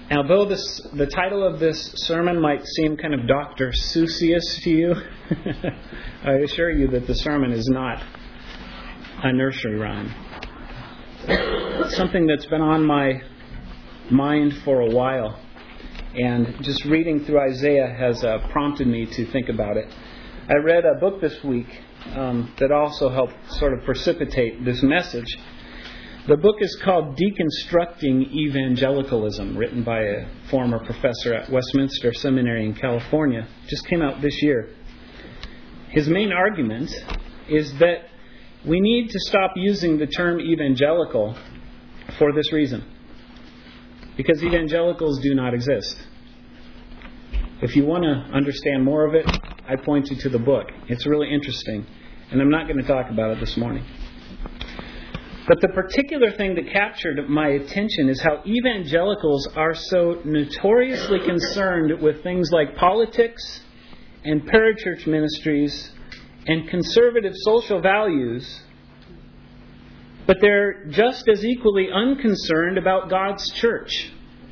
Now, though the title of this sermon might seem kind of Dr. Seussius to you, I assure you that the sermon is not a nursery rhyme. It's something that's been on my mind for a while. And just reading through Isaiah has prompted me to think about it. I read a book this week that also helped sort of precipitate this message. The book is called Deconstructing Evangelicalism, written by a former professor at Westminster Seminary in California. Just came out this year. His main argument is that we need to stop using the term evangelical for this reason. Because evangelicals do not exist. If you want to understand more of it, I point you to the book. It's really interesting. And I'm not going to talk about it this morning. But the particular thing that captured my attention is how evangelicals are so notoriously concerned with things like politics and parachurch ministries and conservative social values, but they're just as equally unconcerned about God's church.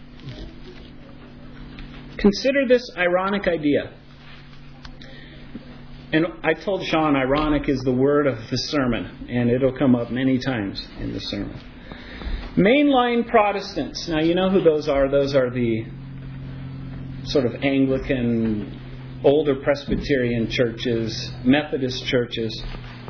Consider this ironic idea. And I told Sean ironic is the word of the sermon, and it'll come up many times in the sermon. Mainline Protestants. Now, you know who those are. Those are the sort of Anglican, older Presbyterian churches, Methodist churches.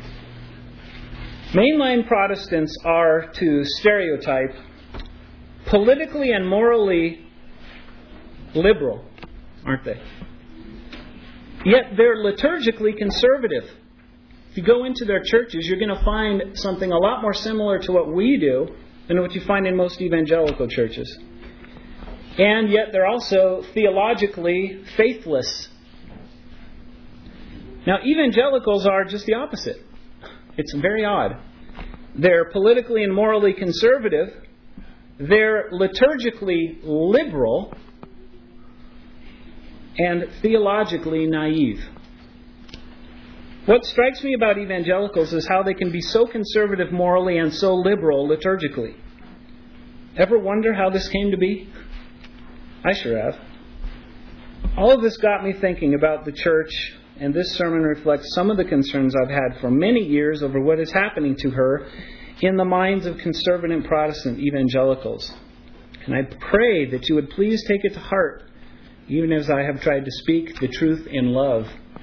Mainline Protestants are, to stereotype, politically and morally liberal, aren't they? Yet they're liturgically conservative. If you go into their churches, you're going to find something a lot more similar to what we do than what you find in most evangelical churches. And yet they're also theologically faithless. Now, evangelicals are just the opposite. It's very odd. They're politically and morally conservative. They're liturgically liberal and theologically naive. What strikes me about evangelicals is how they can be so conservative morally and so liberal liturgically. Ever wonder how this came to be? I sure have. All of this got me thinking about the church, and this sermon reflects some of the concerns I've had for many years over what is happening to her in the minds of conservative Protestant evangelicals. And I pray that you would please take it to heart, even as I have tried to speak the truth in love.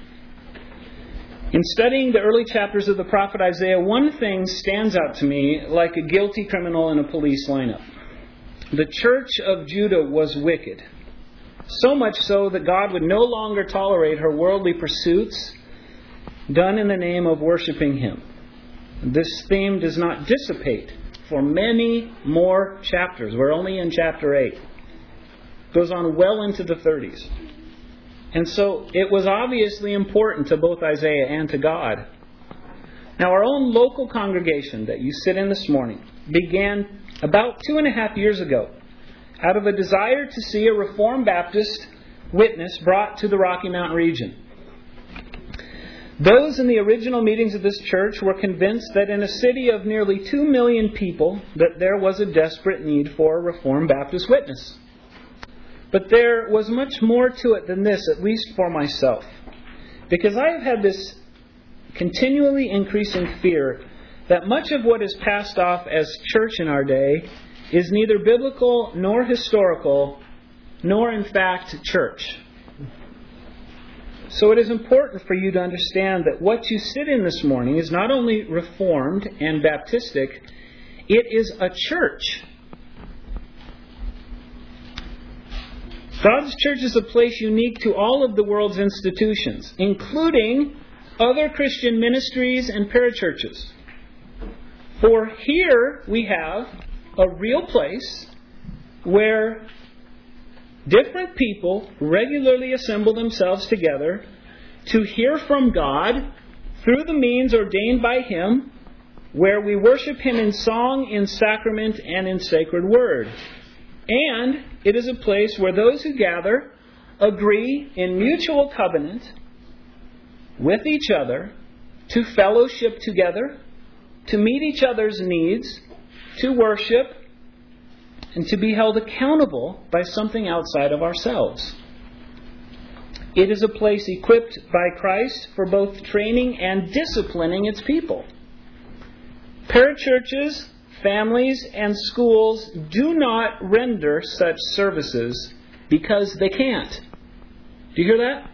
In studying the early chapters of the prophet Isaiah, one thing stands out to me like a guilty criminal in a police lineup. The church of Judah was wicked. So much so that God would no longer tolerate her worldly pursuits done in the name of worshiping Him. This theme does not dissipate for many more chapters. We're only in chapter 8. Goes on well into the 30s. And so it was obviously important to both Isaiah and to God. Now, our own local congregation that you sit in this morning began about 2.5 years ago out of a desire to see a Reformed Baptist witness brought to the Rocky Mountain region. Those in the original meetings of this church were convinced that in a city of nearly 2 million people that there was a desperate need for a Reformed Baptist witness. But there was much more to it than this, at least for myself. Because I have had this continually increasing fear that much of what is passed off as church in our day is neither biblical nor historical, nor in fact church. So it is important for you to understand that what you sit in this morning is not only Reformed and Baptistic, it is a church. God's church is a place unique to all of the world's institutions, including other Christian ministries and parachurches. For here we have a real place where different people regularly assemble themselves together to hear from God through the means ordained by Him, where we worship Him in song, in sacrament, and in sacred word. And it is a place where those who gather agree in mutual covenant with each other to fellowship together, to meet each other's needs, to worship, and to be held accountable by something outside of ourselves. It is a place equipped by Christ for both training and disciplining its people. Parachurches, families, and schools do not render such services because they can't. Do you hear that?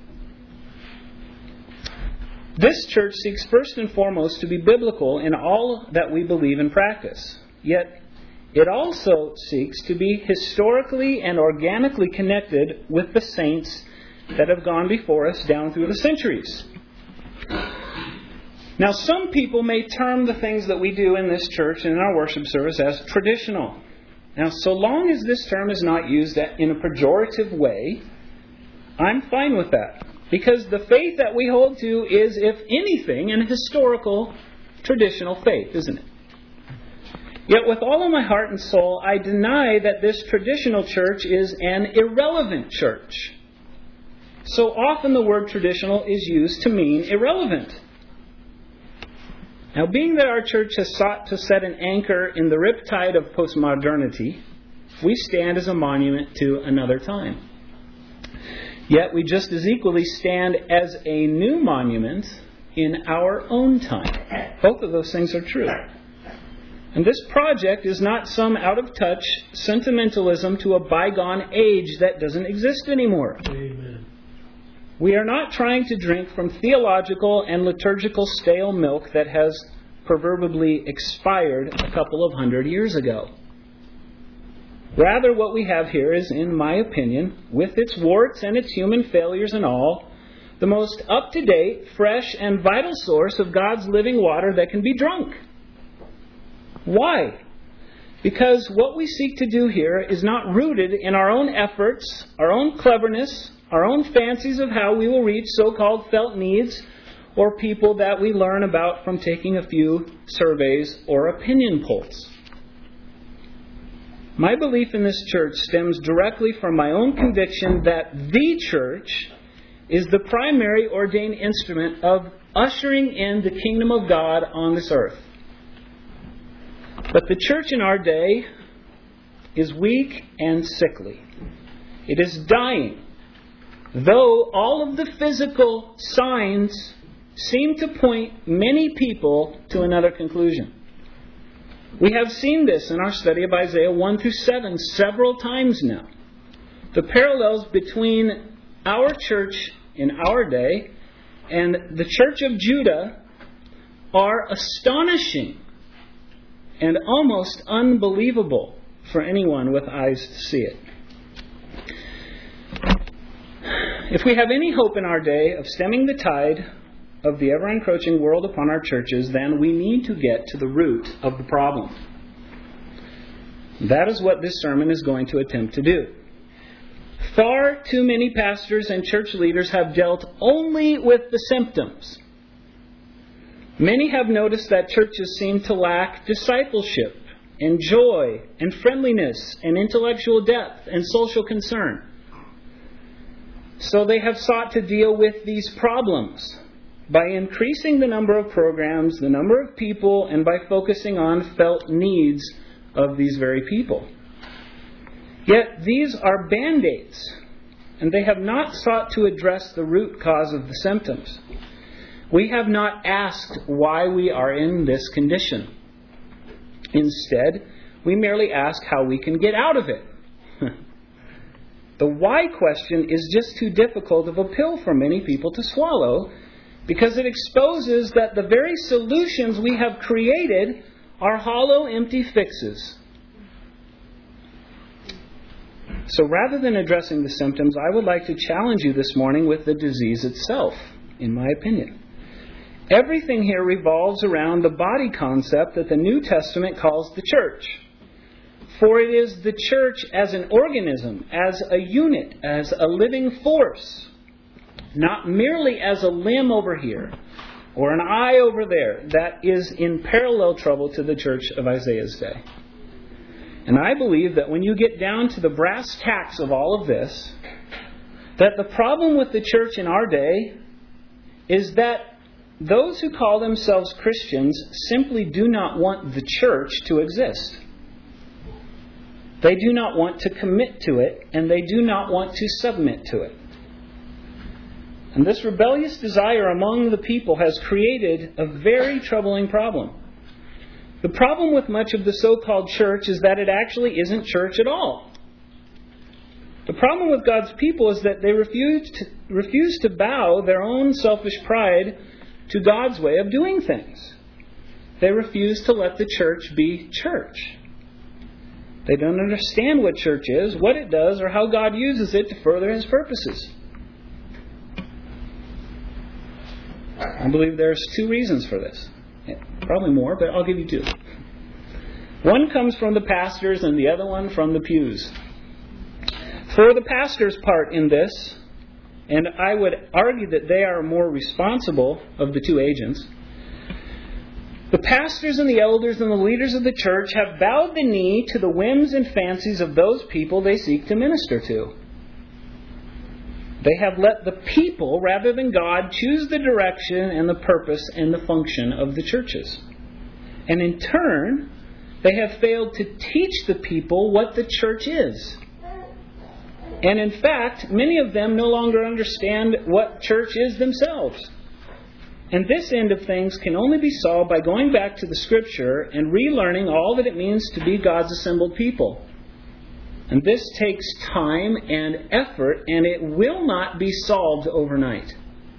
This church seeks first and foremost to be biblical in all that we believe and practice. Yet, it also seeks to be historically and organically connected with the saints that have gone before us down through the centuries. Now, some people may term the things that we do in this church and in our worship service as traditional. Now, so long as this term is not used in a pejorative way, I'm fine with that. Because the faith that we hold to is, if anything, an historical, traditional faith, isn't it? Yet with all of my heart and soul, I deny that this traditional church is an irrelevant church. So often the word traditional is used to mean irrelevant. Now, being that our church has sought to set an anchor in the riptide of postmodernity, we stand as a monument to another time. Yet we just as equally stand as a new monument in our own time. Both of those things are true. And this project is not some out-of-touch sentimentalism to a bygone age that doesn't exist anymore. Amen. We are not trying to drink from theological and liturgical stale milk that has proverbially expired a couple of 100 years ago. Rather, what we have here is, in my opinion, with its warts and its human failures and all, the most up-to-date, fresh, and vital source of God's living water that can be drunk. Why? Because what we seek to do here is not rooted in our own efforts, our own cleverness, our own fancies of how we will reach so-called felt needs or people that we learn about from taking a few surveys or opinion polls. My belief in this church stems directly from my own conviction that the church is the primary ordained instrument of ushering in the kingdom of God on this earth. But the church in our day is weak and sickly. It is dying, though all of the physical signs seem to point many people to another conclusion. We have seen this in our study of Isaiah 1 through 7 several times now. The parallels between our church in our day and the church of Judah are astonishing and almost unbelievable for anyone with eyes to see it. If we have any hope in our day of stemming the tide of the ever-encroaching world upon our churches, then we need to get to the root of the problem. That is what this sermon is going to attempt to do. Far too many pastors and church leaders have dealt only with the symptoms. Many have noticed that churches seem to lack discipleship and joy and friendliness and intellectual depth and social concern. So they have sought to deal with these problems by increasing the number of programs, the number of people, and by focusing on felt needs of these very people. Yet these are band-aids, and they have not sought to address the root cause of the symptoms. We have not asked why we are in this condition. Instead, we merely ask how we can get out of it. The why question is just too difficult of a pill for many people to swallow, because it exposes that the very solutions we have created are hollow, empty fixes. So rather than addressing the symptoms, I would like to challenge you this morning with the disease itself, in my opinion. Everything here revolves around the body concept that the New Testament calls the church. For it is the church as an organism, as a unit, as a living force, not merely as a limb over here or an eye over there, that is in parallel trouble to the church of Isaiah's day. And I believe that when you get down to the brass tacks of all of this, that the problem with the church in our day is that those who call themselves Christians simply do not want the church to exist. They do not want to commit to it, and they do not want to submit to it. And this rebellious desire among the people has created a very troubling problem. The problem with much of the so-called church is that it actually isn't church at all. The problem with God's people is that they refuse to bow their own selfish pride to God's way of doing things. They refuse to let the church be church. They don't understand what church is, what it does, or how God uses it to further His purposes. I believe there's two reasons for this. Probably more, but I'll give you two. One comes from the pastors and the other one from the pews. For the pastor's part in this, and I would argue that they are more responsible of the two agents, the pastors and the elders and the leaders of the church have bowed the knee to the whims and fancies of those people they seek to minister to. They have let the people, rather than God, choose the direction and the purpose and the function of the churches. And in turn, they have failed to teach the people what the church is. And in fact, many of them no longer understand what church is themselves. And this end of things can only be solved by going back to the Scripture and relearning all that it means to be God's assembled people. And this takes time and effort, and it will not be solved overnight.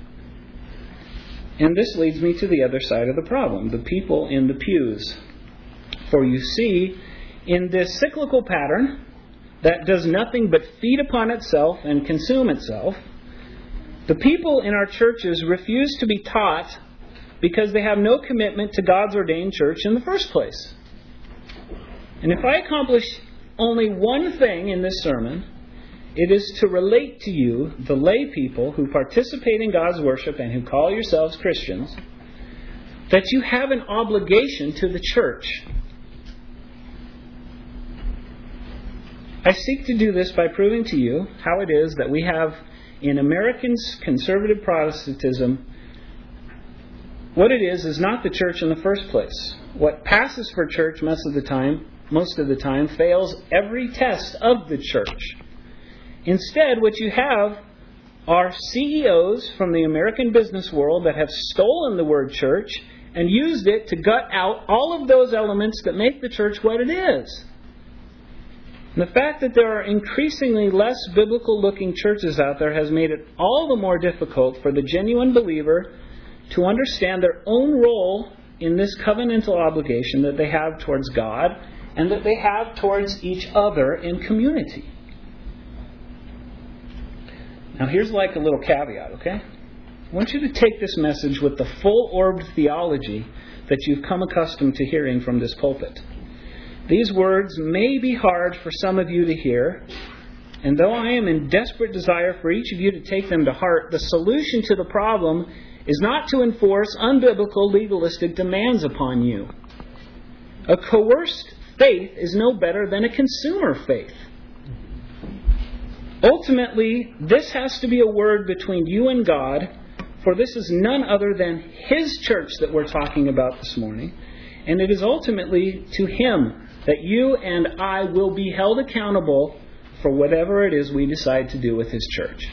And this leads me to the other side of the problem, the people in the pews. For you see, in this cyclical pattern that does nothing but feed upon itself and consume itself, the people in our churches refuse to be taught because they have no commitment to God's ordained church in the first place. And if I accomplish only one thing in this sermon, it is to relate to you, the lay people who participate in God's worship and who call yourselves Christians, that you have an obligation to the church. I seek to do this by proving to you how it is that we have in American conservative Protestantism, what it is not the church in the first place. What passes for church most of the time fails every test of the church. Instead, what you have are CEOs from the American business world that have stolen the word church and used it to gut out all of those elements that make the church what it is. And the fact that there are increasingly less biblical-looking churches out there has made it all the more difficult for the genuine believer to understand their own role in this covenantal obligation that they have towards God and that they have towards each other in community. Now here's like a little caveat, okay? I want you to take this message with the full-orbed theology that you've come accustomed to hearing from this pulpit. These words may be hard for some of you to hear, and though I am in desperate desire for each of you to take them to heart, the solution to the problem is not to enforce unbiblical legalistic demands upon you. A coerced faith is no better than a consumer faith. Ultimately, this has to be a word between you and God, for this is none other than His church that we're talking about this morning, and it is ultimately to Him that you and I will be held accountable for whatever it is we decide to do with His church.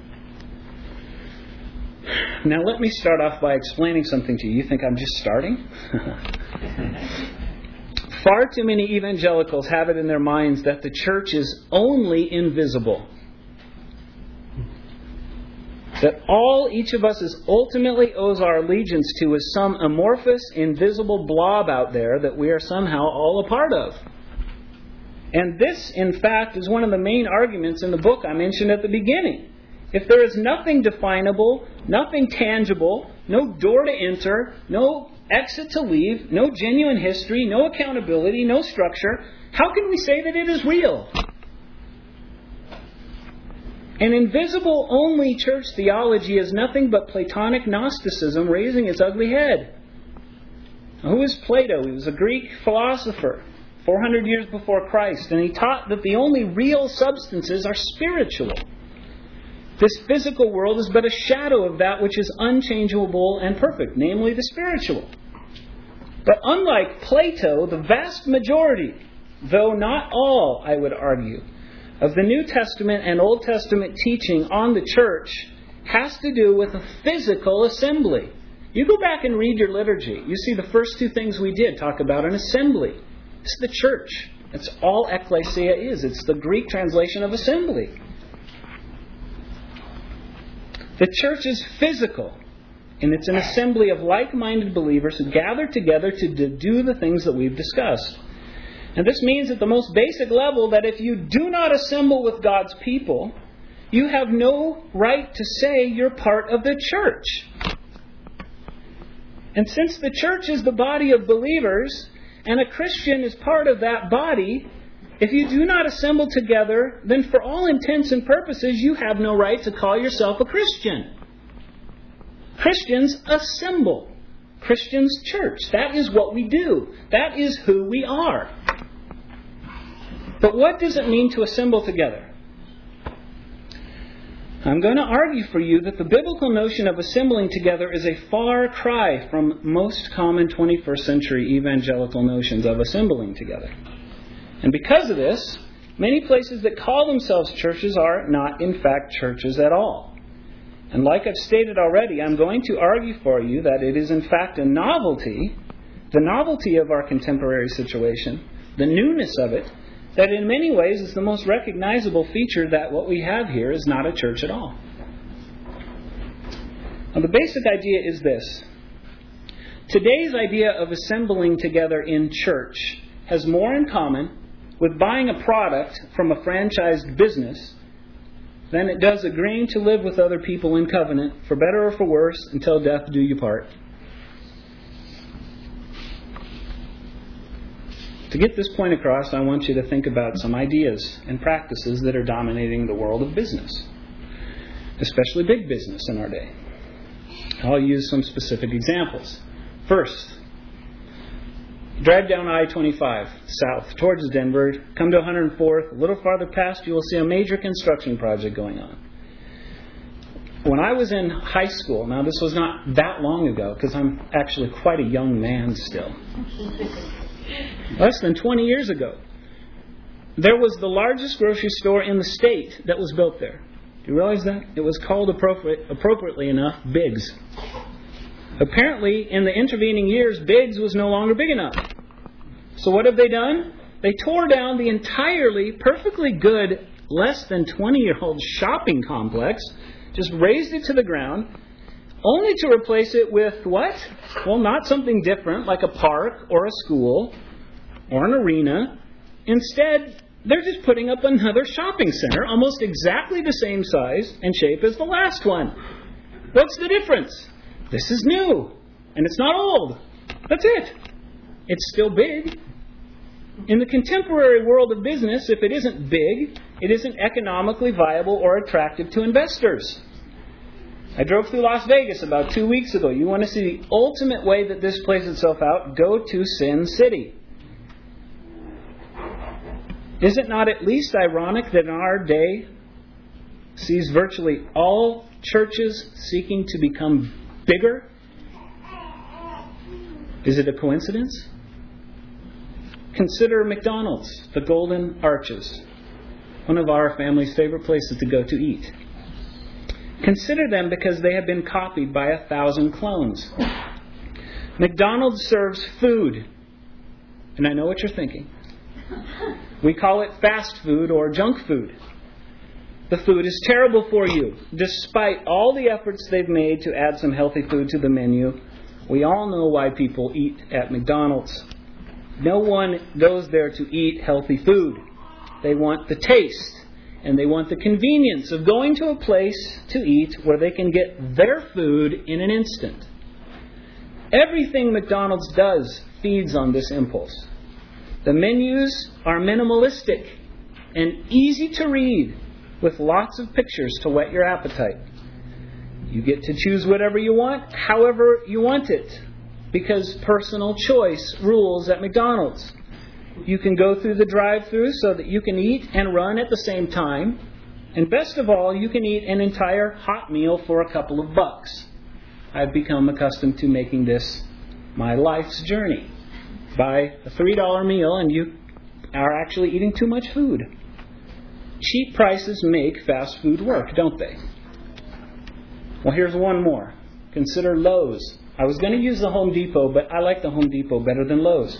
Now let me start off by explaining something to you. You think I'm just starting? Far too many evangelicals have it in their minds that the church is only invisible. That all each of us ultimately owes our allegiance to is some amorphous, invisible blob out there that we are somehow all a part of. And this, in fact, is one of the main arguments in the book I mentioned at the beginning. If there is nothing definable, nothing tangible, no door to enter, no exit to leave, no genuine history, no accountability, no structure, how can we say that it is real? An invisible-only church theology is nothing but Platonic Gnosticism raising its ugly head. Now, who is Plato? He was a Greek philosopher 400 years before Christ, and he taught that the only real substances are spiritual. This physical world is but a shadow of that which is unchangeable and perfect, namely the spiritual. But unlike Plato, the vast majority, though not all, I would argue, of the New Testament and Old Testament teaching on the church has to do with a physical assembly. You go back and read your liturgy. You see the first two things we did talk about an assembly. It's the church. That's all ecclesia is. It's the Greek translation of assembly. The church is physical, and it's an assembly of like-minded believers who gather together to do the things that we've discussed. And this means at the most basic level that if you do not assemble with God's people, you have no right to say you're part of the church. And since the church is the body of believers, and a Christian is part of that body, if you do not assemble together, then for all intents and purposes, you have no right to call yourself a Christian. Christians assemble. Christians church. That is what we do. That is who we are. But what does it mean to assemble together? I'm going to argue for you that the biblical notion of assembling together is a far cry from most common 21st century evangelical notions of assembling together. And because of this, many places that call themselves churches are not in fact churches at all. And like I've stated already, I'm going to argue for you that it is in fact a novelty, the novelty of our contemporary situation, the newness of it, that in many ways is the most recognizable feature that what we have here is not a church at all. Now, the basic idea is this. Today's idea of assembling together in church has more in common with buying a product from a franchised business than it does agreeing to live with other people in covenant, for better or for worse, until death do you part. To get this point across, I want you to think about some ideas and practices that are dominating the world of business, especially big business in our day. I'll use some specific examples. First, drive down I-25 south towards Denver, come to 104th, a little farther past, you will see a major construction project going on. When I was in high school, now this was not that long ago because I'm actually quite a young man still. Less than 20 years ago, there was the largest grocery store in the state that was built there. Do you realize that? It was called, appropriately enough, Biggs. Apparently, in the intervening years, Biggs was no longer big enough. So what have they done? They tore down the entirely perfectly good, less than 20-year-old shopping complex, just razed it to the ground, only to replace it with what? Well, not something different like a park or a school or an arena. Instead, they're just putting up another shopping center, almost exactly the same size and shape as the last one. What's the difference? This is new, and it's not old. That's it. It's still big. In the contemporary world of business, if it isn't big, it isn't economically viable or attractive to investors. I drove through Las Vegas about 2 weeks ago. You want to see the ultimate way that this plays itself out? Go to Sin City. Is it not at least ironic that in our day sees virtually all churches seeking to become bigger? Is it a coincidence? Consider McDonald's, the Golden Arches, one of our family's favorite places to go to eat. Consider them because they have been copied by 1,000 clones. McDonald's serves food. And I know what you're thinking. We call it fast food or junk food. The food is terrible for you. Despite all the efforts they've made to add some healthy food to the menu, we all know why people eat at McDonald's. No one goes there to eat healthy food. They want the taste. And they want the convenience of going to a place to eat where they can get their food in an instant. Everything McDonald's does feeds on this impulse. The menus are minimalistic and easy to read with lots of pictures to whet your appetite. You get to choose whatever you want, however you want it, because personal choice rules at McDonald's. You can go through the drive-thru so that you can eat and run at the same time. And best of all, you can eat an entire hot meal for a couple of bucks. I've become accustomed to making this my life's journey. Buy a $3 meal and you are actually eating too much food. Cheap prices make fast food work, don't they? Well, here's one more. Consider Lowe's. I was going to use the Home Depot, but I like the Home Depot better than Lowe's.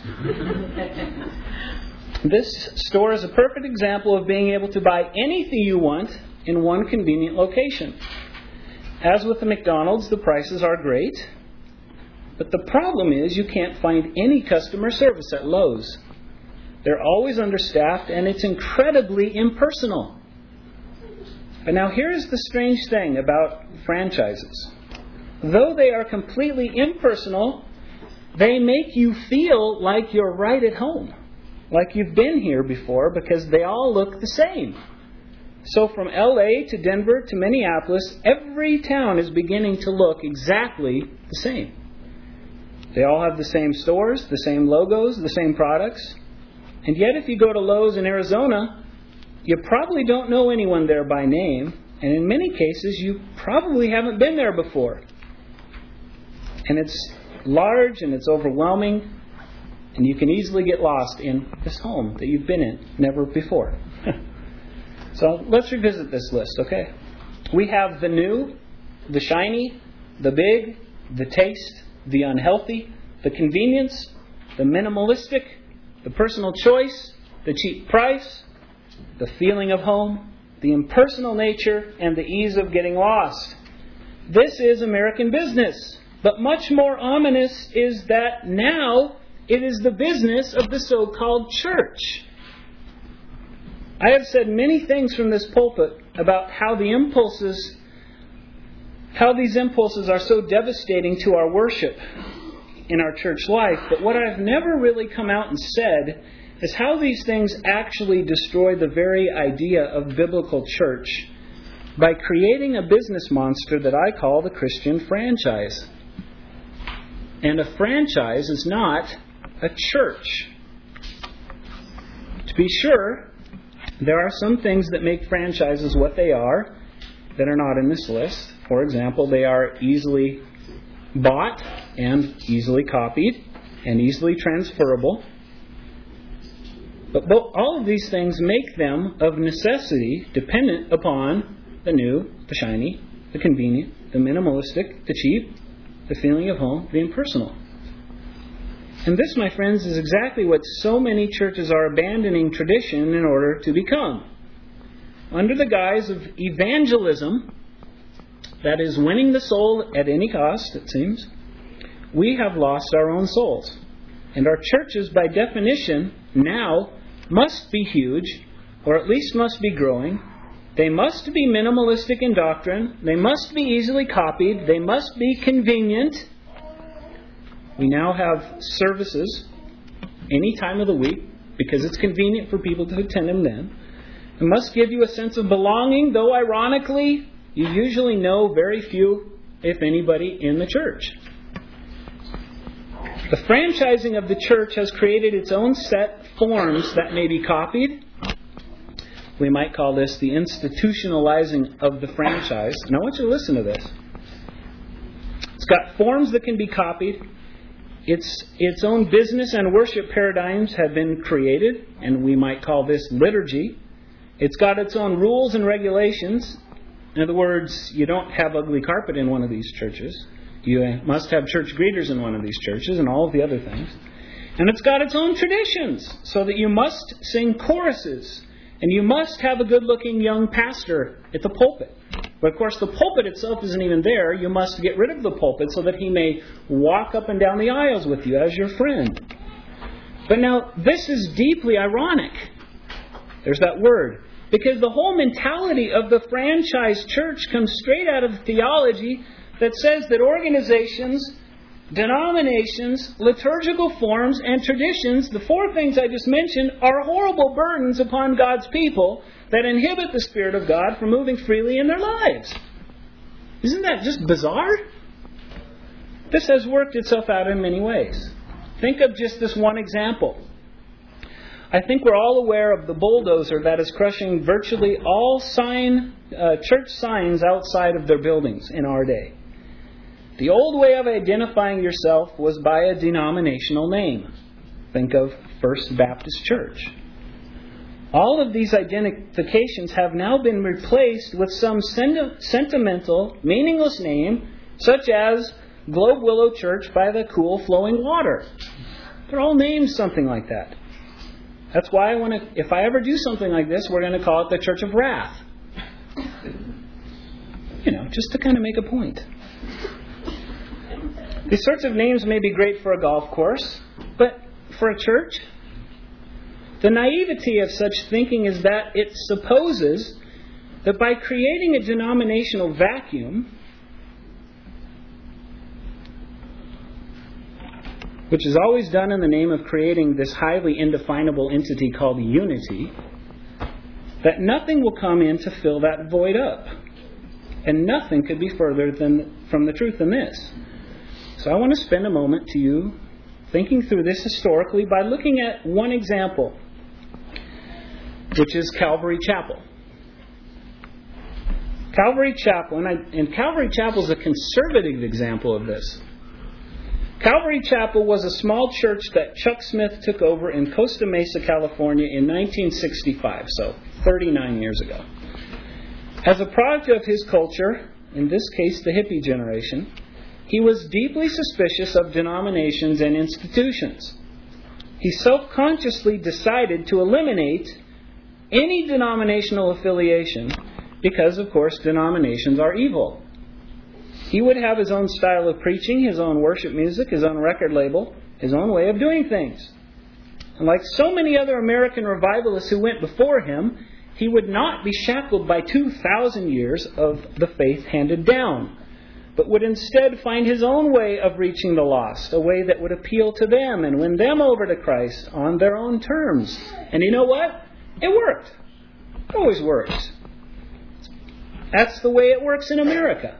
This store is a perfect example of being able to buy anything you want in one convenient location. As with the McDonald's, the prices are great, but the problem is you can't find any customer service at Lowe's. They're always understaffed, and it's incredibly impersonal. But now here's the strange thing about franchises. Though they are completely impersonal, they make you feel like you're right at home, like you've been here before, because they all look the same. So from LA to Denver to Minneapolis, every town is beginning to look exactly the same. They all have the same stores, the same logos, the same products. And yet if you go to Lowe's in Arizona, you probably don't know anyone there by name. And in many cases, you probably haven't been there before. And it's large and it's overwhelming. And you can easily get lost in this home that you've been in never before. So let's revisit this list, okay? We have the new, the shiny, the big, the taste, the unhealthy, the convenience, the minimalistic, the personal choice, the cheap price, the feeling of home, the impersonal nature, and the ease of getting lost. This is American business. But much more ominous is that now it is the business of the so-called church. I have said many things from this pulpit about how these impulses are so devastating to our worship in our church life. But what I've never really come out and said is how these things actually destroy the very idea of biblical church by creating a business monster that I call the Christian franchise. And a franchise is not a church. To be sure, there are some things that make franchises what they are that are not in this list. For example, they are easily bought and easily copied and easily transferable. But all of these things make them of necessity dependent upon the new, the shiny, the convenient, the minimalistic, the cheap, the feeling of home, the impersonal. And this, my friends, is exactly what so many churches are abandoning tradition in order to become. Under the guise of evangelism, that is winning the soul at any cost, it seems, we have lost our own souls. And our churches, by definition, now must be huge, or at least must be growing. They must be minimalistic in doctrine. They must be easily copied. They must be convenient. We now have services any time of the week because it's convenient for people to attend them then. It must give you a sense of belonging, though ironically, you usually know very few, if anybody, in the church. The franchising of the church has created its own set forms that may be copied. We might call this the institutionalizing of the franchise. And I want you to listen to this. It's got forms that can be copied. Its own business and worship paradigms have been created, and we might call this liturgy. It's got its own rules and regulations. In other words, you don't have ugly carpet in one of these churches. You must have church greeters in one of these churches and all of the other things. And it's got its own traditions, so that you must sing choruses. And you must have a good-looking young pastor at the pulpit. But of course, the pulpit itself isn't even there. You must get rid of the pulpit so that he may walk up and down the aisles with you as your friend. But now, this is deeply ironic. There's that word. Because the whole mentality of the franchise church comes straight out of theology that says that organizations, denominations, liturgical forms, and traditions, the four things I just mentioned, are horrible burdens upon God's people that inhibit the Spirit of God from moving freely in their lives. Isn't that just bizarre? This has worked itself out in many ways. Think of just this one example. I think we're all aware of the bulldozer that is crushing virtually all church signs outside of their buildings in our day. The old way of identifying yourself was by a denominational name. Think of First Baptist Church. All of these identifications have now been replaced with some sentimental, meaningless name, such as Globe Willow Church by the cool flowing water. They're all named something like that. That's why if I ever do something like this, we're going to call it the Church of Wrath. Just to kind of make a point. These sorts of names may be great for a golf course, but for a church? The naivety of such thinking is that it supposes that by creating a denominational vacuum, which is always done in the name of creating this highly indefinable entity called unity, that nothing will come in to fill that void up. And nothing could be further from the truth than this. So I want to spend a moment to you thinking through this historically by looking at one example, which is Calvary Chapel. Calvary Chapel, and Calvary Chapel is a conservative example of this. Calvary Chapel was a small church that Chuck Smith took over in Costa Mesa, California in 1965, so 39 years ago. As a product of his culture, in this case the hippie generation, he was deeply suspicious of denominations and institutions. He self-consciously decided to eliminate any denominational affiliation because, of course, denominations are evil. He would have his own style of preaching, his own worship music, his own record label, his own way of doing things. And like so many other American revivalists who went before him, he would not be shackled by 2,000 years of the faith handed down, but would instead find his own way of reaching the lost, a way that would appeal to them and win them over to Christ on their own terms. And you know what? It worked. It always works. That's the way it works in America.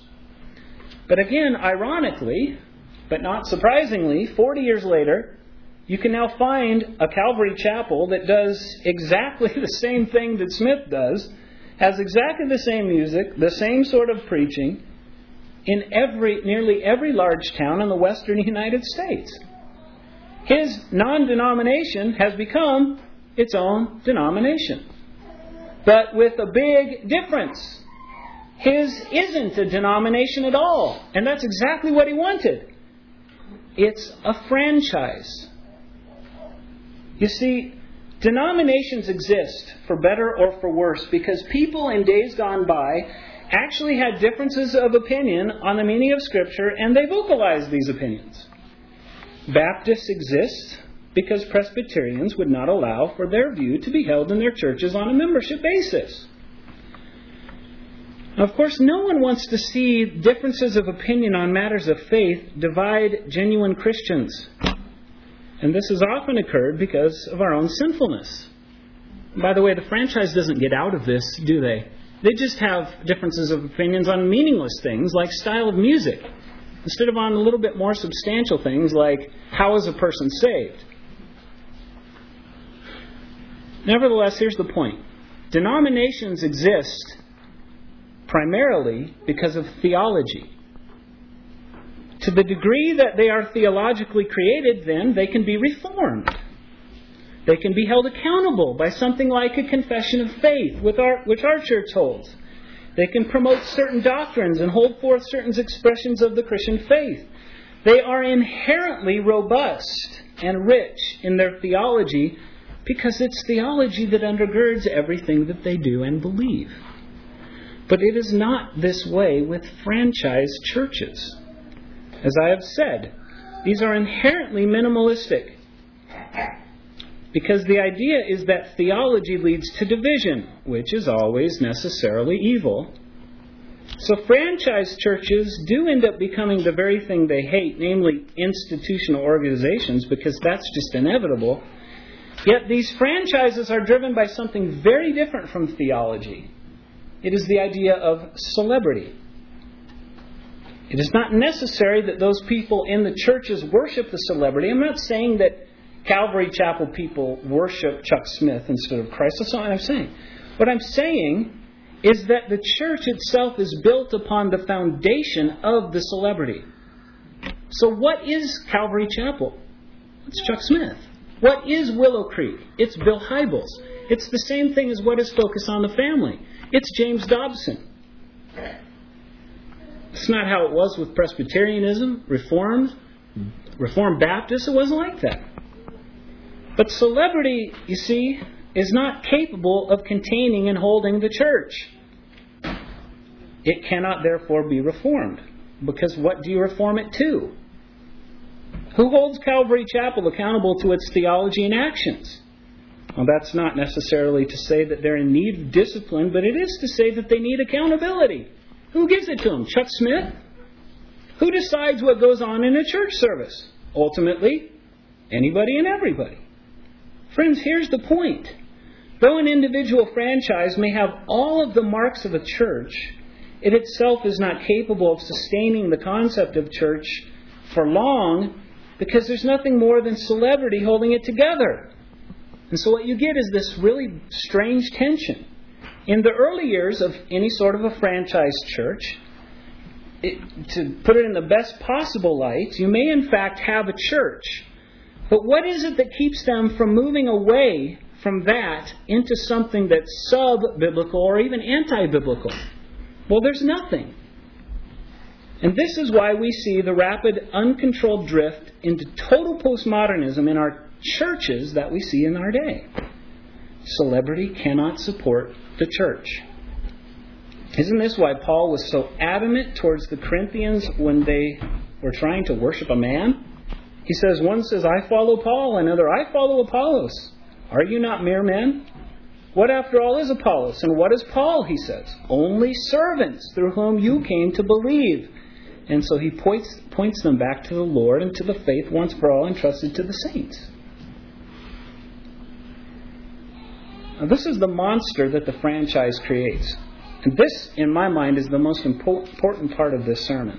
But again, ironically, but not surprisingly, 40 years later, you can now find a Calvary Chapel that does exactly the same thing that Smith does, has exactly the same music, the same sort of preaching, in nearly every large town in the western United States. His non-denomination has become its own denomination. But with a big difference. His isn't a denomination at all. And that's exactly what he wanted. It's a franchise. You see, denominations exist for better or for worse because people in days gone by actually had differences of opinion on the meaning of Scripture, and they vocalized these opinions. Baptists exist because Presbyterians would not allow for their view to be held in their churches on a membership basis. Now, of course, no one wants to see differences of opinion on matters of faith divide genuine Christians. And this has often occurred because of our own sinfulness. By the way, the franchise doesn't get out of this, do they? They just have differences of opinions on meaningless things like style of music, instead of on a little bit more substantial things like how is a person saved. Nevertheless, here's the point. Denominations exist primarily because of theology. To the degree that they are theologically created, then, they can be reformed. They can be held accountable by something like a confession of faith, which our church holds. They can promote certain doctrines and hold forth certain expressions of the Christian faith. They are inherently robust and rich in their theology because it's theology that undergirds everything that they do and believe. But it is not this way with franchise churches. As I have said, these are inherently minimalistic because the idea is that theology leads to division, which is always necessarily evil. So franchise churches do end up becoming the very thing they hate, namely institutional organizations, because that's just inevitable. Yet these franchises are driven by something very different from theology. It is the idea of celebrity. It is not necessary that those people in the churches worship the celebrity. I'm not saying that Calvary Chapel people worship Chuck Smith instead of Christ. That's not what I'm saying. What I'm saying is that the church itself is built upon the foundation of the celebrity. So what is Calvary Chapel? It's Chuck Smith. What is Willow Creek? It's Bill Hybels. It's the same thing as what is focused on the family. It's James Dobson. It's not how it was with Presbyterianism, Reformed Baptists. It wasn't like that. But celebrity, you see, is not capable of containing and holding the church. It cannot therefore be reformed. Because what do you reform it to? Who holds Calvary Chapel accountable to its theology and actions? Well, that's not necessarily to say that they're in need of discipline, but it is to say that they need accountability. Who gives it to them? Chuck Smith? Who decides what goes on in a church service? Ultimately, anybody and everybody. Friends, here's the point. Though an individual franchise may have all of the marks of a church, it itself is not capable of sustaining the concept of church for long because there's nothing more than celebrity holding it together. And so what you get is this really strange tension. In the early years of any sort of a franchise church, to put it in the best possible light, you may in fact have a church. But what is it that keeps them from moving away from that into something that's sub-biblical or even anti-biblical? Well, there's nothing. And this is why we see the rapid, uncontrolled drift into total postmodernism in our churches that we see in our day. Celebrity cannot support the church. Isn't this why Paul was so adamant towards the Corinthians when they were trying to worship a man? He says, one says, I follow Paul, another, I follow Apollos. Are you not mere men? What after all is Apollos? And what is Paul, he says? Only servants through whom you came to believe. And so he points them back to the Lord and to the faith once for all entrusted to the saints. Now, this is the monster that the franchise creates. And this, in my mind, is the most important part of this sermon.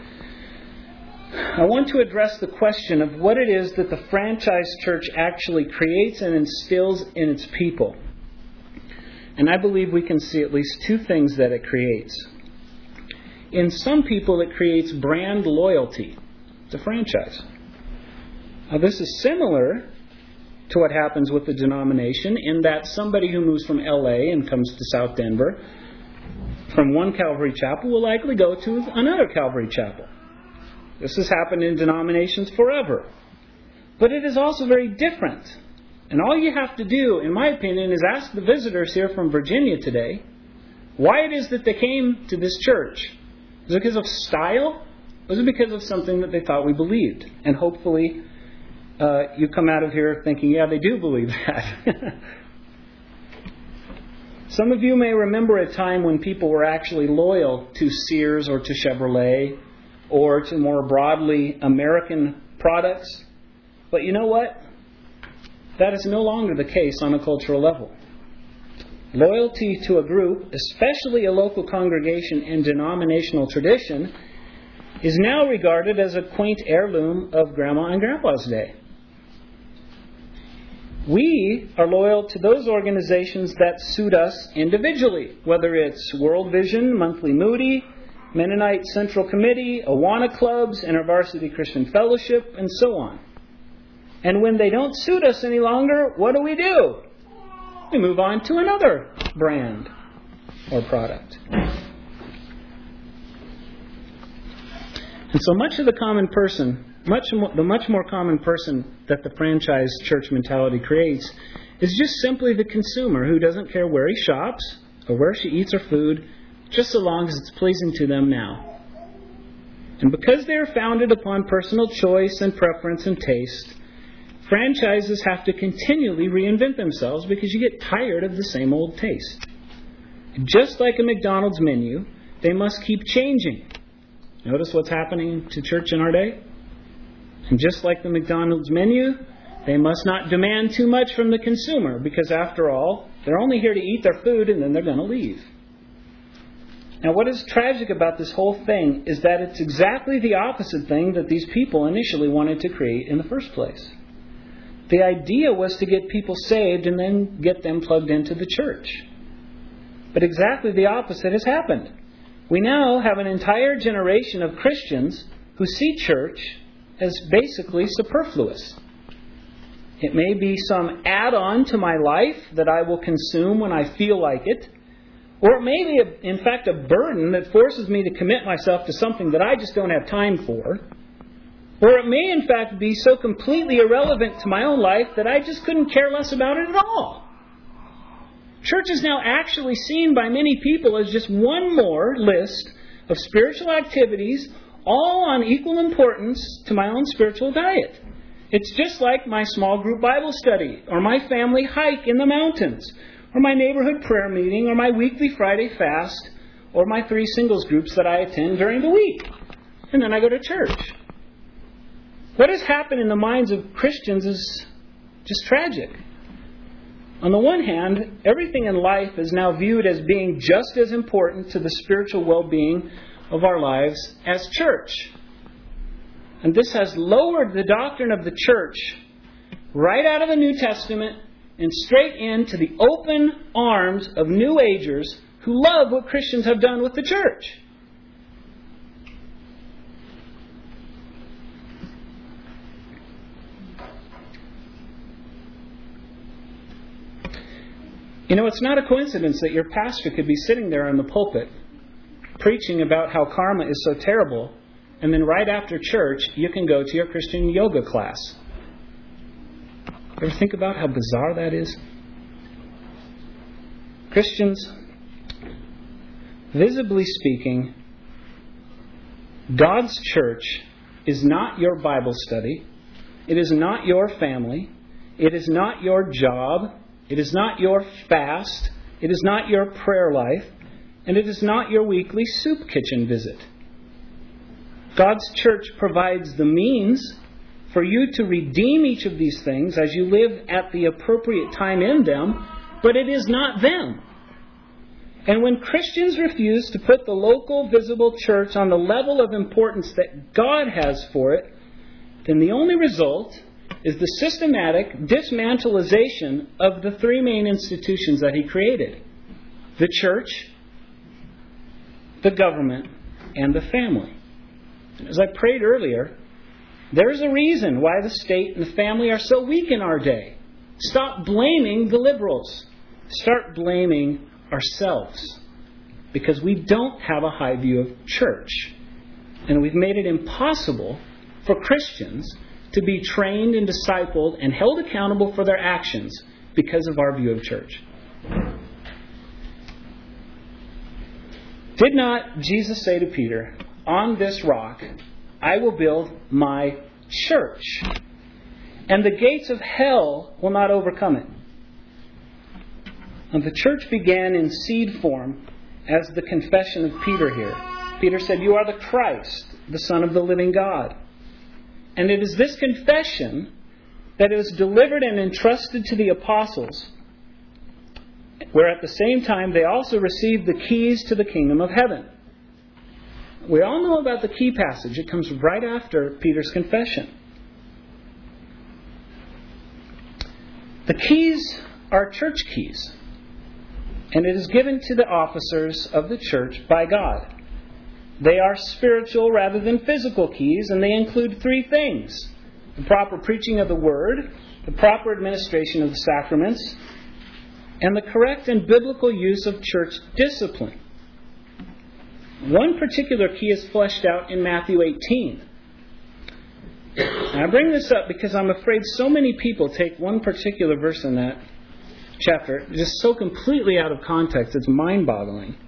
I want to address the question of what it is that the franchise church actually creates and instills in its people. And I believe we can see at least two things that it creates. In some people, it creates brand loyalty to franchise. Now, this is similar to what happens with the denomination in that somebody who moves from LA and comes to South Denver from one Calvary Chapel will likely go to another Calvary Chapel. This has happened in denominations forever. But it is also very different. And all you have to do, in my opinion, is ask the visitors here from Virginia today why it is that they came to this church. Was it because of style? Or was it because of something that they thought we believed? And hopefully you come out of here thinking, yeah, they do believe that. Some of you may remember a time when people were actually loyal to Sears or to Chevrolet or to more broadly American products. But you know what? That is no longer the case on a cultural level. Loyalty to a group, especially a local congregation and denominational tradition, is now regarded as a quaint heirloom of Grandma and Grandpa's day. We are loyal to those organizations that suit us individually, whether it's World Vision, Monthly Moody, Mennonite Central Committee, Awana Clubs, InterVarsity Christian Fellowship, and so on. And when they don't suit us any longer, what do? We move on to another brand or product. And so much of the common person, the much more common person that the franchise church mentality creates is just simply the consumer who doesn't care where he shops or where she eats her food, just so long as it's pleasing to them now. And because they are founded upon personal choice and preference and taste, franchises have to continually reinvent themselves because you get tired of the same old taste. Just like a McDonald's menu, they must keep changing. Notice what's happening to church in our day? And just like the McDonald's menu, they must not demand too much from the consumer because after all, they're only here to eat their food and then they're going to leave. Now, what is tragic about this whole thing is that it's exactly the opposite thing that these people initially wanted to create in the first place. The idea was to get people saved and then get them plugged into the church. But exactly the opposite has happened. We now have an entire generation of Christians who see church as basically superfluous. It may be some add-on to my life that I will consume when I feel like it. Or it may be, in fact, a burden that forces me to commit myself to something that I just don't have time for. Or it may, in fact, be so completely irrelevant to my own life that I just couldn't care less about it at all. Church is now actually seen by many people as just one more list of spiritual activities, all on equal importance to my own spiritual diet. It's just like my small group Bible study, or my family hike in the mountains, or my neighborhood prayer meeting, or my weekly Friday fast, or my 3 singles groups that I attend during the week. And then I go to church. What has happened in the minds of Christians is just tragic. On the one hand, everything in life is now viewed as being just as important to the spiritual well-being of our lives as church. And this has lowered the doctrine of the church right out of the New Testament and straight into the open arms of New Agers who love what Christians have done with the church. You know, it's not a coincidence that your pastor could be sitting there in the pulpit preaching about how karma is so terrible, and then right after church, you can go to your Christian yoga class. Ever think about how bizarre that is? Christians, visibly speaking, God's church is not your Bible study. It is not your family. It is not your job. It is not your fast. It is not your prayer life. And it is not your weekly soup kitchen visit. God's church provides the means for you to redeem each of these things as you live at the appropriate time in them, but it is not them. And when Christians refuse to put the local visible church on the level of importance that God has for it, then the only result is the systematic dismantleization of the 3 main institutions that He created: the church, the government, and the family. As I prayed earlier, there is a reason why the state and the family are so weak in our day. Stop blaming the liberals. Start blaming ourselves. Because we don't have a high view of church. And we've made it impossible for Christians to be trained and discipled and held accountable for their actions because of our view of church. Did not Jesus say to Peter, "On this rock I will build my church, and the gates of hell will not overcome it"? And the church began in seed form as the confession of Peter here. Peter said, "You are the Christ, the Son of the living God." And it is this confession that is delivered and entrusted to the apostles, where at the same time they also received the keys to the kingdom of heaven. We all know about the key passage. It comes right after Peter's confession. The keys are church keys, and it is given to the officers of the church by God. They are spiritual rather than physical keys, and they include 3 things: the proper preaching of the Word, the proper administration of the sacraments, and the correct and biblical use of church discipline. One particular key is fleshed out in Matthew 18. And I bring this up because I'm afraid so many people take one particular verse in that chapter just so completely out of context, it's mind-boggling.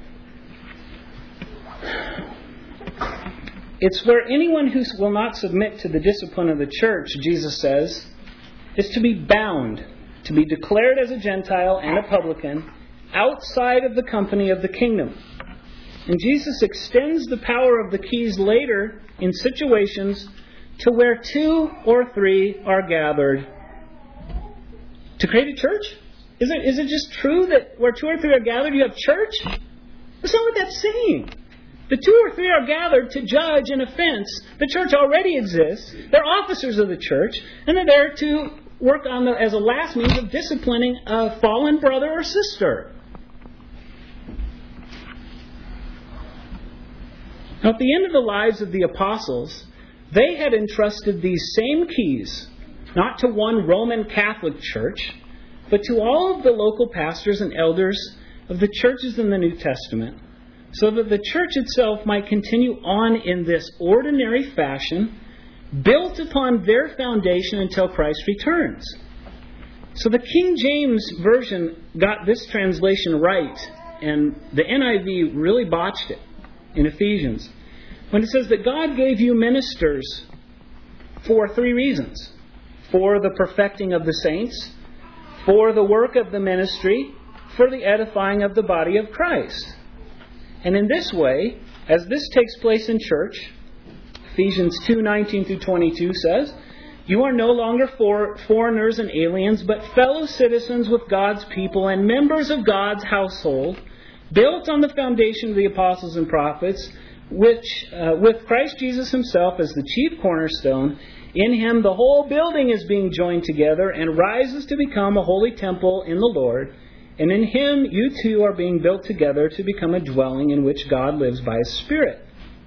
It's where anyone who will not submit to the discipline of the church, Jesus says, is to be bound, to be declared as a Gentile and a publican outside of the company of the kingdom. And Jesus extends the power of the keys later in situations to where 2 or 3 are gathered. To create a church? Is it just true that where 2 or 3 are gathered you have church? That's not what that's saying. The 2 or 3 are gathered to judge an offense. The church already exists. They're officers of the church, and they're there to work on as a last means of disciplining a fallen brother or sister. Now, at the end of the lives of the apostles, they had entrusted these same keys not to one Roman Catholic church, but to all of the local pastors and elders of the churches in the New Testament, so that the church itself might continue on in this ordinary fashion, built upon their foundation until Christ returns. So the King James Version got this translation right, and the NIV really botched it in Ephesians, when it says that God gave you ministers for 3 reasons: for the perfecting of the saints, for the work of the ministry, for the edifying of the body of Christ. And in this way, as this takes place in church, Ephesians 2:19-22 says, "You are no longer foreigners and aliens, but fellow citizens with God's people and members of God's household, built on the foundation of the apostles and prophets, which with Christ Jesus himself as the chief cornerstone. In him the whole building is being joined together and rises to become a holy temple in the Lord. And in him you too are being built together to become a dwelling in which God lives by his Spirit."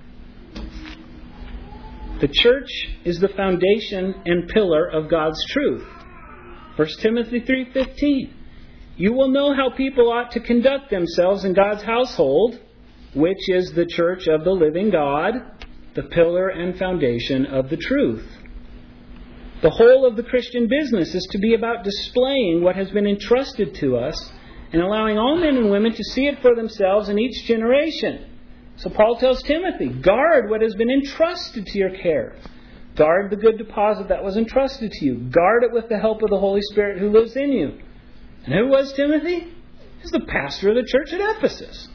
The church is the foundation and pillar of God's truth. 1 Timothy 3:15. "You will know how people ought to conduct themselves in God's household, which is the church of the living God, the pillar and foundation of the truth." The whole of the Christian business is to be about displaying what has been entrusted to us and allowing all men and women to see it for themselves in each generation. So Paul tells Timothy, guard what has been entrusted to your care. Guard the good deposit that was entrusted to you. Guard it with the help of the Holy Spirit who lives in you. And who was Timothy? He's the pastor of the church at Ephesus.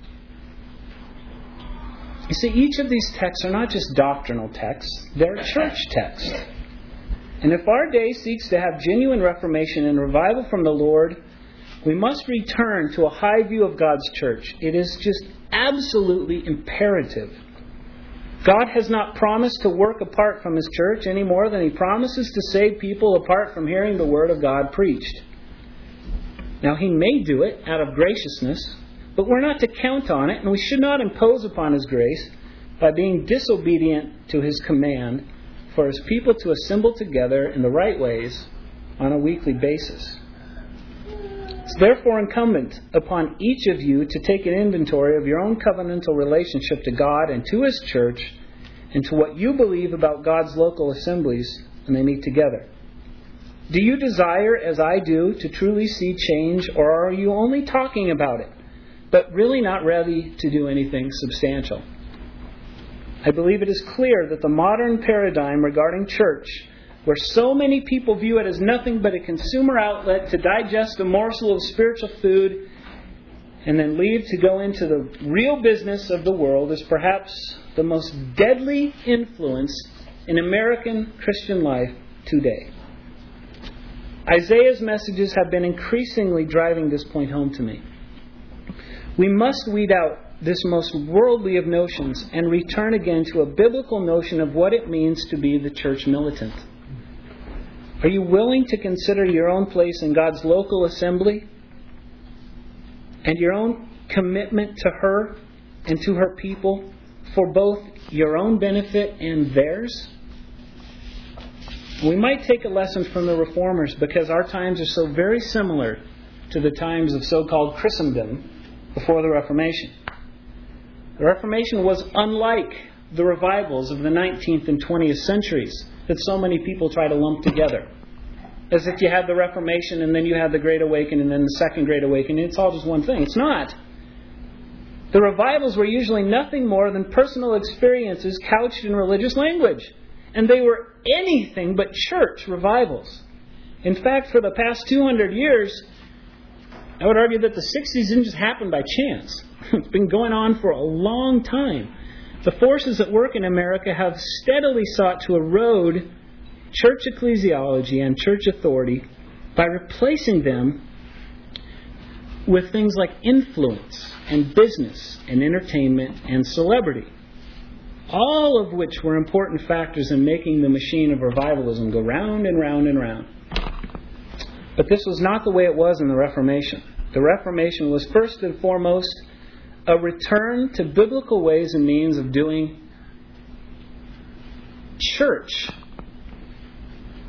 You see, each of these texts are not just doctrinal texts, they're church texts. And if our day seeks to have genuine reformation and revival from the Lord, we must return to a high view of God's church. It is just absolutely imperative. God has not promised to work apart from his church any more than he promises to save people apart from hearing the word of God preached. Now, he may do it out of graciousness, but we're not to count on it, and we should not impose upon his grace by being disobedient to his command for his people to assemble together in the right ways on a weekly basis. It's therefore incumbent upon each of you to take an inventory of your own covenantal relationship to God and to his church, and to what you believe about God's local assemblies when they meet together. Do you desire, as I do, to truly see change, or are you only talking about it, but really not ready to do anything substantial? I believe it is clear that the modern paradigm regarding church, where so many people view it as nothing but a consumer outlet to digest a morsel of spiritual food and then leave to go into the real business of the world, is perhaps the most deadly influence in American Christian life today. Isaiah's messages have been increasingly driving this point home to me. We must weed out this most worldly of notions and return again to a biblical notion of what it means to be the church militant. Are you willing to consider your own place in God's local assembly and your own commitment to her and to her people for both your own benefit and theirs? We might take a lesson from the Reformers because our times are so very similar to the times of so-called Christendom before the Reformation. The Reformation was unlike the revivals of the 19th and 20th centuries that so many people try to lump together. As if you had the Reformation and then you had the Great Awakening and then the Second Great Awakening. It's all just one thing. It's not. The revivals were usually nothing more than personal experiences couched in religious language. And they were anything but church revivals. In fact, for the past 200 years, I would argue that the 60s didn't just happen by chance. It's been going on for a long time. The forces at work in America have steadily sought to erode church ecclesiology and church authority by replacing them with things like influence and business and entertainment and celebrity. All of which were important factors in making the machine of revivalism go round and round and round. But this was not the way it was in the Reformation. The Reformation was first and foremost a return to biblical ways and means of doing church.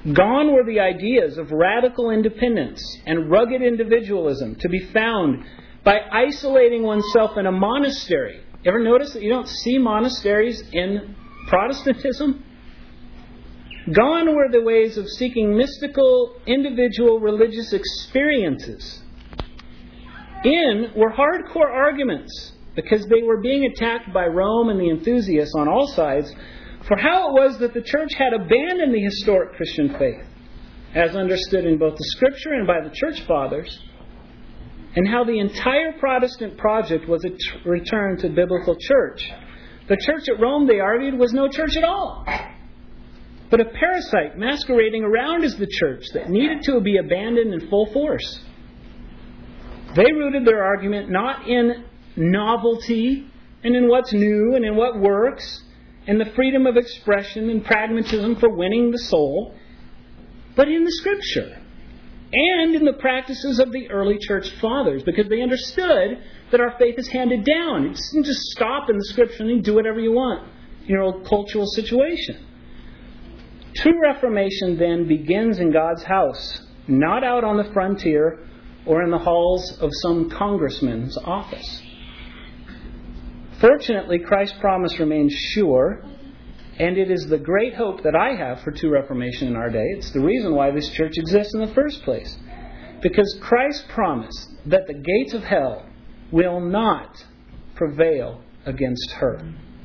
Gone were the ideas of radical independence and rugged individualism to be found by isolating oneself in a monastery. Ever notice that you don't see monasteries in Protestantism? Gone were the ways of seeking mystical, individual religious experiences. In were hardcore arguments, because they were being attacked by Rome and the enthusiasts on all sides, for how it was that the church had abandoned the historic Christian faith, as understood in both the Scripture and by the church fathers, and how the entire Protestant project was a return to biblical church. The church at Rome, they argued, was no church at all, but a parasite masquerading around as the church that needed to be abandoned in full force. They rooted their argument not in novelty and in what's new and in what works, and the freedom of expression and pragmatism for winning the soul, but in the Scripture and in the practices of the early church fathers, because they understood that our faith is handed down. It doesn't just stop in the Scripture and you do whatever you want in your old cultural situation. True Reformation then begins in God's house, not out on the frontier or in the halls of some congressman's office. Fortunately, Christ's promise remains sure, and it is the great hope that I have for true Reformation in our day. It's the reason why this church exists in the first place. Because Christ promised that the gates of hell will not prevail against her.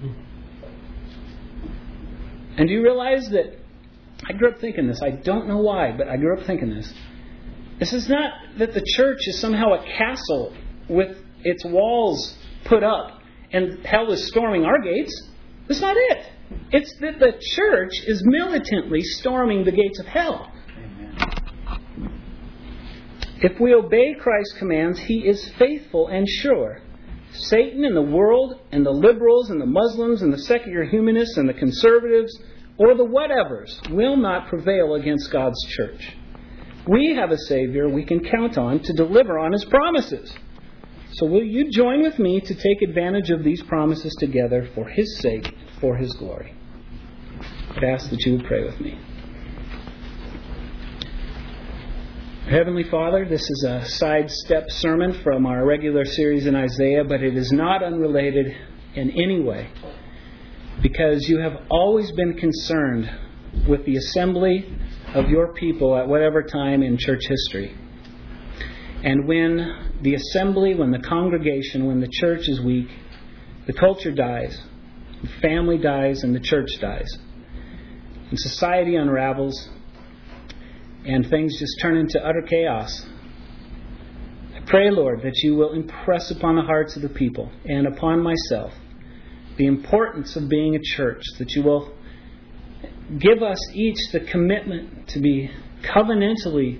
And do you realize that I grew up thinking this? I don't know why, but I grew up thinking this. This is not that the church is somehow a castle with its walls put up and hell is storming our gates. That's not it. It's that the church is militantly storming the gates of hell. Amen. If we obey Christ's commands, He is faithful and sure. Satan and the world and the liberals and the Muslims and the secular humanists and the conservatives or the whatevers will not prevail against God's church. We have a Savior we can count on to deliver on His promises. So will you join with me to take advantage of these promises together for His sake, for His glory? I'd ask that you would pray with me. Heavenly Father, this is a sidestep sermon from our regular series in Isaiah, but it is not unrelated in any way, because you have always been concerned with the assembly of your people at whatever time in church history. And when the assembly, when the congregation, when the church is weak, the culture dies, the family dies, and the church dies. And society unravels, and things just turn into utter chaos. I pray, Lord, that you will impress upon the hearts of the people and upon myself the importance of being a church, that you will give us each the commitment to be covenantally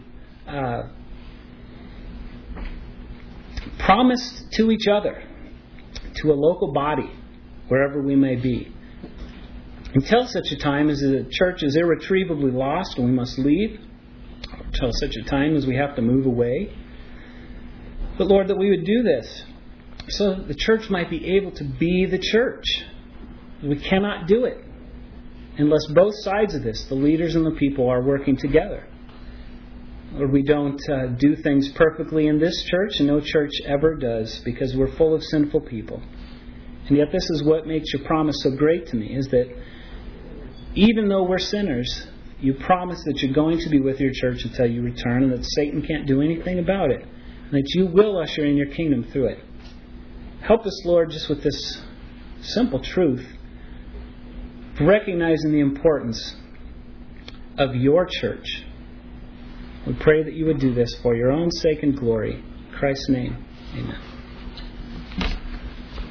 promised to each other, to a local body, wherever we may be. Until such a time as the church is irretrievably lost and we must leave, until such a time as we have to move away. But Lord, that we would do this so that the church might be able to be the church. We cannot do it unless both sides of this, the leaders and the people, are working together. Lord, we don't do things perfectly in this church, and no church ever does, because we're full of sinful people. And yet this is what makes your promise so great to me, is that even though we're sinners, you promise that you're going to be with your church until you return, and that Satan can't do anything about it, and that you will usher in your kingdom through it. Help us, Lord, just with this simple truth, recognizing the importance of your church. We pray that you would do this for your own sake and glory. In Christ's name, amen.